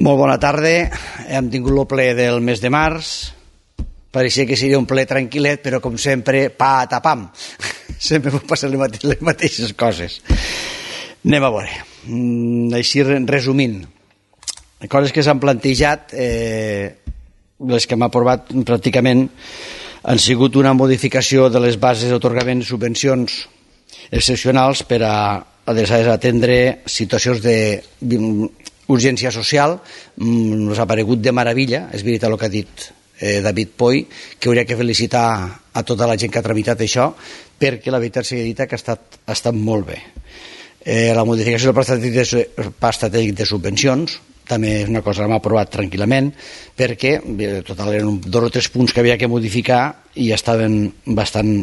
Molt bona tarda. Hem tingut el ple del mes de març. Pareixia que seria un ple tranquil·let, però com sempre, patapam. Sempre pot passar les mateixes coses. Anem a veure. Així, resumint. Coses que s'han plantejat, les que hem aprovat pràcticament, han sigut una modificació de les bases d'atorgament de subvencions excepcionals per a adreçades a atendre situacions d'urgència social. Ens ha paregut de meravella, és veritat el que ha dit David Poi, que hauria que felicitar a tota la gent que ha tramitat això, perquè la veritat sigui dita que ha estat molt bé. La modificació del pla estratègic de subvencions també és una cosa que l'hem aprovat tranquil·lament, perquè total eren 2 o 3 punts que havia que modificar i estaven bastant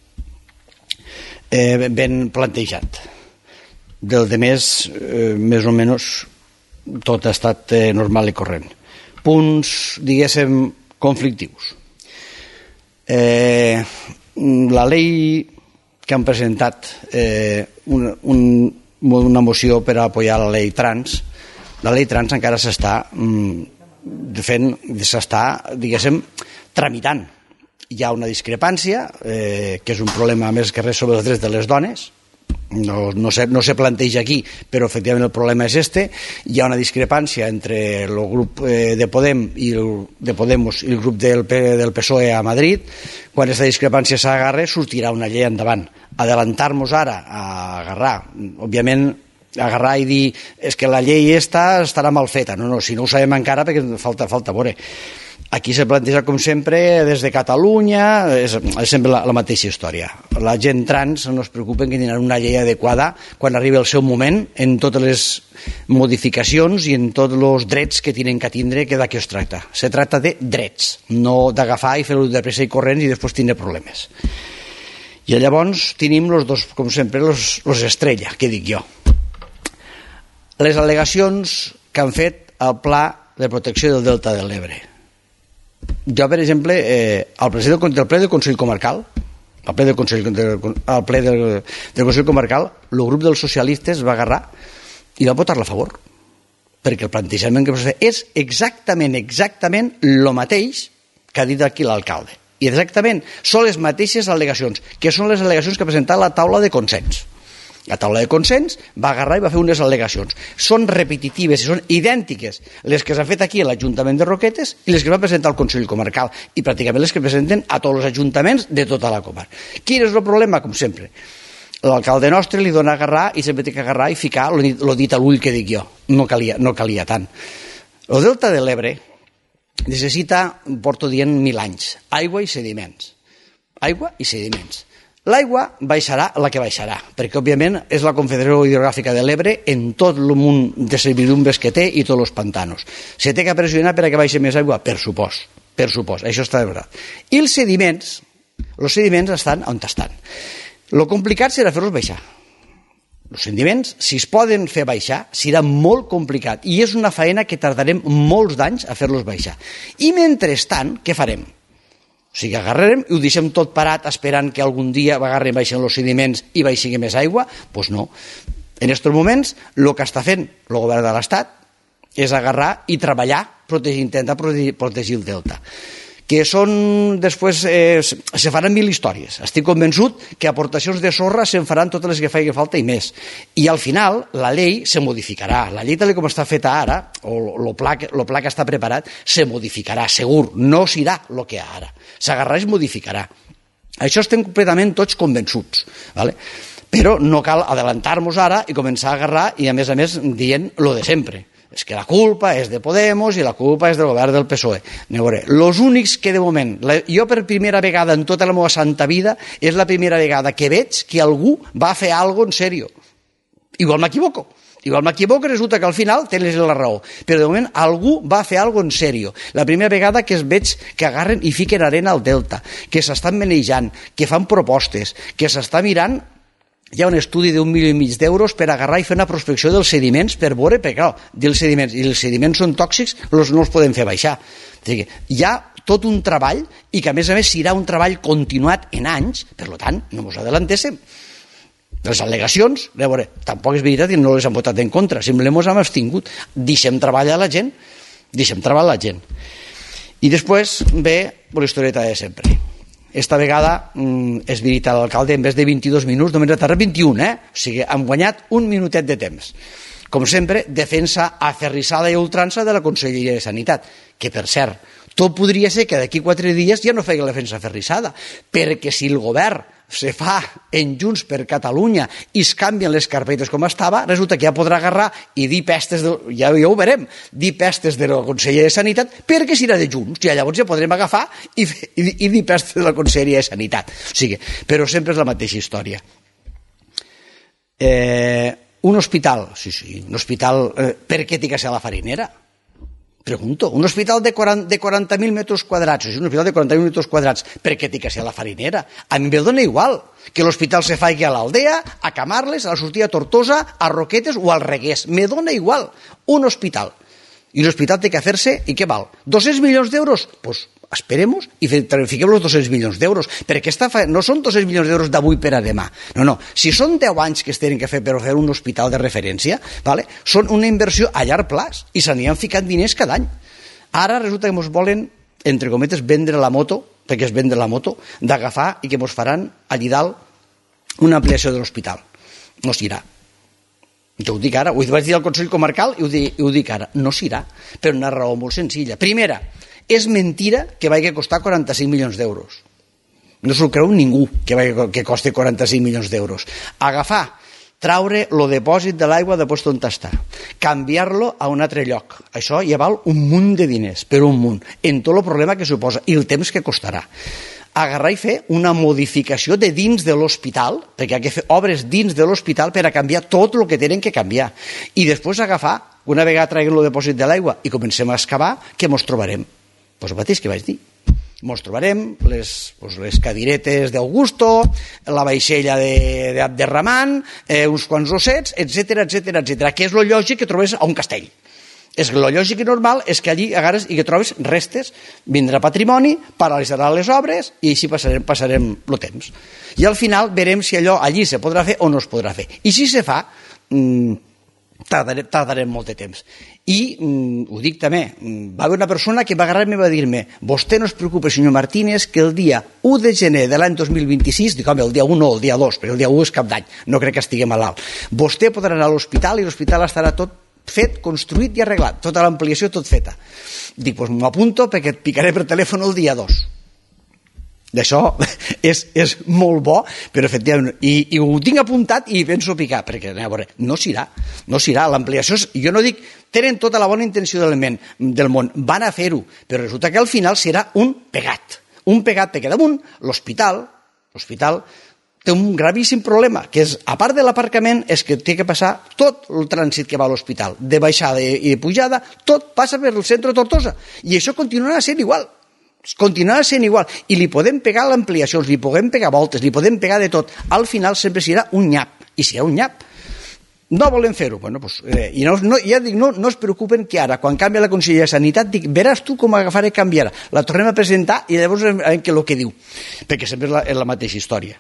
ben plantejat. Del de més o menys tot ha estat normal i corrent. Punts, diguéssim, conflictius. La llei que han presentat, una moció per a apoyar la llei trans, la llei trans encara s'està diguéssim, tramitant. Hi ha una discrepància, que és un problema més que res sobre els drets de les dones. No se planteja aquí, però efectivament el problema és este. Hi ha una discrepància entre el grup de Podemos i el grup del PSOE a Madrid. Quan aquesta discrepància s'agarra, sortirà una llei endavant. Adelantar-nos ara a agarrar, òbviament, agarrar i dir és que la llei estarà mal feta. No, si no ho sabem encara perquè falta veure. Aquí se planteja, com sempre, des de Catalunya, és sempre la mateixa història. La gent trans no es preocupen que tindran una llei adequada quan arribi el seu moment en totes les modificacions i en tots els drets que tenen que tindre, que d'aquí es tracta. Se tracta de drets, no d'agafar i fer-ho de pressa i corrents i després tindre problemes. I llavors tenim els dos, com sempre, els estrella, que dic jo. Les al·legacions que han fet al Pla de Protecció del Delta de l'Ebre. Jo, per exemple, al president del ple del Consell Comarcal, al ple del Consell Comarcal, el grup dels socialistes va agarrar i va votar-la a favor, perquè el plantejament que s'ha fet és exactament el mateix que ha dit aquí l'alcalde. I exactament són les mateixes al·legacions, que són les al·legacions que ha presentat la taula de consens. La taula de consens va agarrar i va fer unes al·legacions. Són repetitives i són idèntiques les que s'han fet aquí a l'Ajuntament de Roquetes i les que van presentar al Consell Comarcal i pràcticament les que presenten a tots els ajuntaments de tota la comarca. Quin és el problema? Com sempre, l'alcalde nostre li dona a agarrar i sempre té que agarrar i ficar el dit a l'ull que dic jo. No calia tant. El Delta de l'Ebre necessita, porto dient 1000 anys, aigua i sediments. Aigua i sediments. L'aigua baixarà la que baixarà, perquè òbviament és la Confederació Hidrogràfica de l'Ebre en tot el munt de servidumbres que té i tots els pantanos. Se té que pressionar per a que baixi més aigua? Per supost, això està de veritat. I els sediments estan on estan. El complicat serà fer-los baixar. Els sediments, si es poden fer baixar, serà molt complicat i és una faena que tardarem molts d'anys a fer-los baixar. I mentrestant, què farem? O sigui, agarrarem i ho deixem tot parat esperant que algun dia agarrem baixen els sediments i baixi més aigua? Doncs no. En aquests moments, el que està fent el govern de l'Estat és agarrar i treballar, intentar protegir el delta. Que són, després, se faran 1000 històries. Estic convençut que aportacions de sorra se'n faran totes les que faci falta i més. I al final, la llei se modificarà. La llei tal com està feta ara, o el pla que està preparat, se modificarà, segur. No serà el que hi ha ara. S'agarrarà i es modificarà. Això estem completament tots convençuts. Però no cal adelantar-nos ara i començar a agarrar i, a més, dient lo de sempre. És que la culpa és de Podemos i la culpa és del govern del PSOE. Els únics que de moment, jo per primera vegada en tota la meva santa vida, és la primera vegada que veig que algú va fer alguna cosa en sèrio. Igual m'equivoco, resulta que al final tens la raó, però de moment algú va fer alguna cosa en sèrio. La primera vegada que es veig que agarren i fiquen arena al delta, que s'estan manejant, que fan propostes, que s'està mirant. Hi ha un estudi d'1,5 milió d'euros per agarrar i fer una prospecció dels sediments per veure, perquè clar, els sediments són tòxics, no els podem fer baixar. Hi ha tot un treball i que a més serà un treball continuat en anys, per tant, no ens adelantéssim. Les al·legacions, a veure, tampoc és veritat que no les han votat en contra, simplement ens hem abstingut. Deixem treballar la gent, I després ve la historieta de sempre. Esta vegada, és veritat, l'alcalde en vez de 22 minuts només ha tardat 21, O sigui, hem guanyat un minutet de temps. Com sempre, defensa aferrissada i ultrança de la Conselleria de Sanitat, que per cert, tot podria ser que d'aquí 4 dies ja no feia la defensa aferrissada, perquè si el govern se fa en Junts per Catalunya i es canvien les carpetes com estava, resulta que ja podrà agarrar i dir pestes, ja ho verem, dir pestes de la Conselleria de Sanitat perquè serà de Junts, i llavors ja podrem agafar i dir pestes de la Conselleria de Sanitat. O sigui, però sempre és la mateixa història. Un hospital, sí, un hospital, per què té que ser a la Farinera? Pregunto, un hospital de 40.000 metres quadrats, un hospital de 40.000 metres quadrats, per què té que ser a la Farinera? A mi em dona igual que l'hospital se faci a l'Aldea, a Camarles, a la sortida a Tortosa, a Roquetes o al Regués. Me dona igual. Un hospital. I l'hospital té que fer-se, i què val? 200 milions d'euros? Doncs esperem-nos i fiquem els 200 milions d'euros, perquè no són 200 milions d'euros d'avui per a demà. No. Si són 10 anys que es tenen que fer per fer un hospital de referència, són una inversió a llarg plaç i se n'hi han ficat diners cada any. Ara resulta que ens volen, entre cometes, vendre la moto, perquè es vendre la moto, d'agafar i que ens faran allí dalt una ampliació de l'hospital. No s'irà. Jo ho dic ara, ho vaig dir al Consell Comarcal i ho dic ara, no s'irà, per una raó molt senzilla. Primera, és mentira que vagi a costar 45 milions d'euros. No s'ho creu ningú que costi 45 milions d'euros. Agafar, traure el depòsit de l'aigua de lloc on està, canviar-lo a un altre lloc. Això ja val un munt de diners, però un munt, en tot el problema que suposa i el temps que costarà. Agarrar i fer una modificació de dins de l'hospital, perquè hi ha que fer obres dins de l'hospital per a canviar tot el que tenen que canviar. I després agafar, una vegada traguem el depòsit de l'aigua i comencem a excavar, què mos trobarem? Doncs el mateix que vaig dir. Mos trobarem les cadiretes d'Augusto, la vaixella d'Abderramán, uns quants ossets, etc, que és el lògic que trobes a un castell. El lògic i normal és que allí agarres i que trobes restes, vindrà patrimoni, paralitzarà les obres i així passarem el temps. I al final verem si allò allí se podrà fer o no es podrà fer. I si se fa, tardarem molt de temps. I ho dic també, va haver una persona que va agarrar-me i va dir-me: vostè no es preocupe, senyor Martínez, que el dia 1 de gener de l'any 2026, dic, home, el dia 1 no, el dia 2, però el dia 1 és cap d'any, no crec que estiguem a l'alt, vostè podrà anar a l'hospital i l'hospital estarà tot fet, construït i arreglat, tota l'ampliació tot feta. Dic, doncs m'ho apunto perquè et picaré per telèfon el dia 2. D'això és molt bo, però efectivament, i ho tinc apuntat i penso picar, perquè no s'irà, l'ampliació, jo no dic, tenen tota la bona intenció del món, van a fer-ho, però resulta que al final serà un pegat, perquè damunt l'hospital té un gravíssim problema, que és, a part de l'aparcament, és que té que passar tot el trànsit que va a l'hospital, de baixada i de pujada, tot passa per el centre de Tortosa, i això continuarà sent igual, i li podem pegar l'ampliació, li podem pegar voltes, li podem pegar de tot, al final sempre serà un nyap, i serà un nyap. No volem fer-ho, i ja dic, no es preocupen que ara, quan canvia la Conselleria de Sanitat, dic, veràs tu com agafar i canviar, la tornem a presentar i llavors veurem el que diu, perquè sempre és la mateixa història.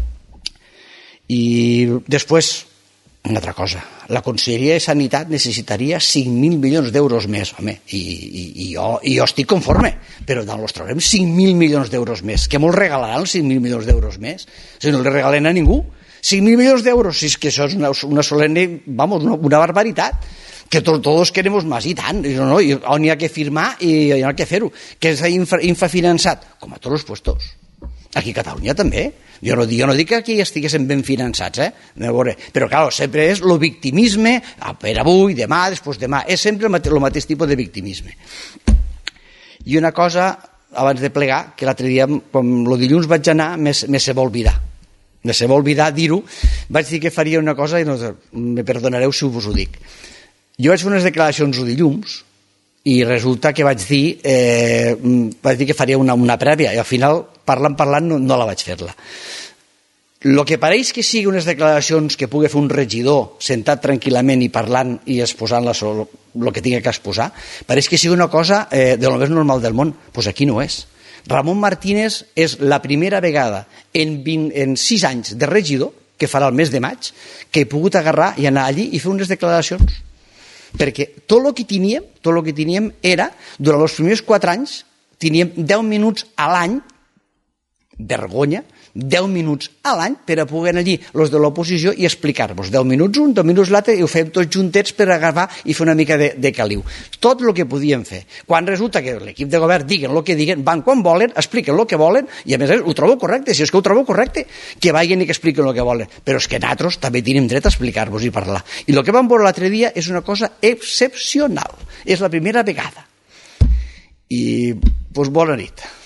I després, una altra cosa, la Conselleria de Sanitat necessitaria 5.000 milions d'euros més, home, i jo estic conforme, però ens traurem 5.000 milions d'euros més, que mos regalaran els 5.000 milions d'euros més, si no li regalen a ningú, 5.000 milions d'euros, si és que això és una solemne, una barbaritat, que todos queremos más, i tant, on hi ha que firmar i on hi ha que fer-ho, que s'ha infrafinançat, com a tots els puestos. Aquí a Catalunya també. Jo no dic que aquí estiguessin ben finançats, però clar, sempre és el victimisme, per avui, demà, després demà, és sempre el mateix tipus de victimisme. I una cosa, abans de plegar, que l'altre dia, quan el dilluns vaig anar, me se va oblidar dir-ho, vaig dir que faria una cosa i me perdonareu si vos ho dic. Jo vaig fer unes declaracions el dilluns i resulta que vaig dir que faria una prèvia i al final, parlant, no la vaig fer-la. El que pareix que sigui unes declaracions que pugui fer un regidor sentat tranquil·lament i parlant i exposant el que tingui que exposar, pareix que sigui una cosa de lo més normal del món. Doncs aquí no és. Ramon Martínez és la primera vegada en 6 anys de regidor que farà el mes de maig, que he pogut agarrar i anar allí i fer unes declaracions. Perquè tot el que teníem era, durant els primers 4 anys, teníem 10 minuts a l'any, vergonya, 10 minuts a l'any per a poder anar allí els de l'oposició i explicar-vos 10 minuts un, 10 minuts l'altre, i ho fem tots juntets per agafar i fer una mica de caliu. Tot el que podíem fer. Quan resulta que l'equip de govern diguen el que diguen, van quan volen, expliquen el que volen, i a més ho trobo correcte, si és que ho trobo correcte, que vagin i que expliquen el que volen. Però és que nosaltres també tenim dret a explicar-vos i parlar. I el que vam veure l'altre dia és una cosa excepcional. És la primera vegada. I, doncs, bona nit.